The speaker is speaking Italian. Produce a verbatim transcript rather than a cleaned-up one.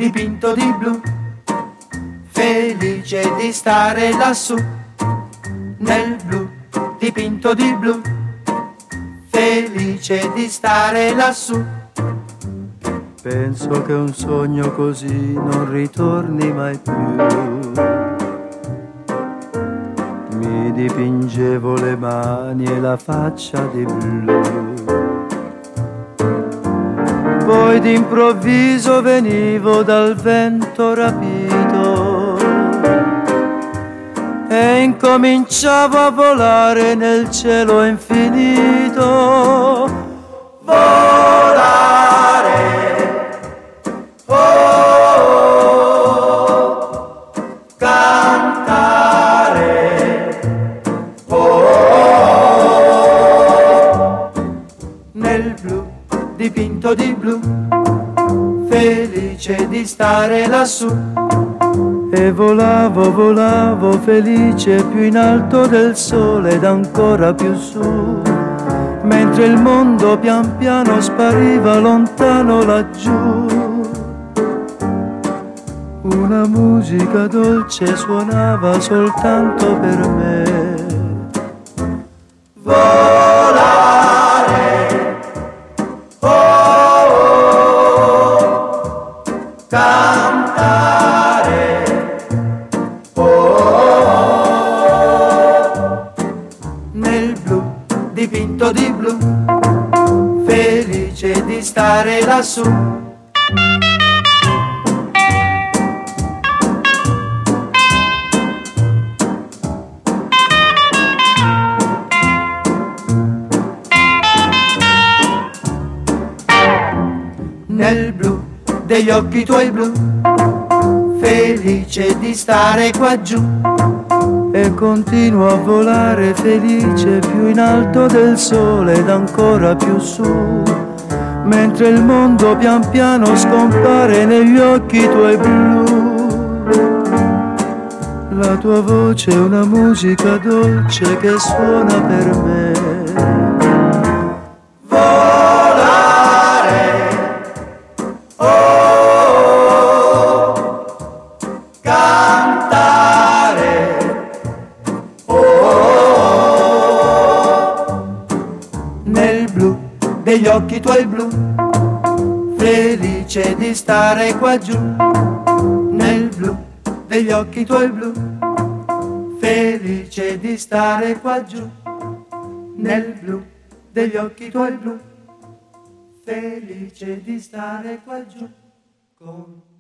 dipinto di blu, felice di stare lassù, nel blu, dipinto di blu, felice di stare lassù. Penso che un sogno così non ritorni mai più. Mi dipingevo le mani e la faccia di blu. Poi d'improvviso venivo dal vento rapito e incominciavo a volare nel cielo infinito. Volare, oh, oh, cantare, oh, oh, nel blu, dipinto di blu, felice di stare lassù. E volavo, volavo felice più in alto del sole ed ancora più su, mentre il mondo pian piano spariva lontano laggiù. Una musica dolce suonava soltanto per me. Volare, oh, oh, cantare, oh, oh, nel blu, dipinto di blu, felice di stare lassù. Nel blu degli occhi tuoi blu, felice di stare qua giù. E continuo a volare felice più in alto del sole ed ancora più su, mentre il mondo pian piano scompare negli occhi tuoi blu. La tua voce è una musica dolce che suona per me. Nel blu degli occhi tuoi blu, felice di stare qua giù. Nel blu degli occhi tuoi blu, felice di stare qua giù. Nel blu degli occhi tuoi blu, felice di stare qua giù con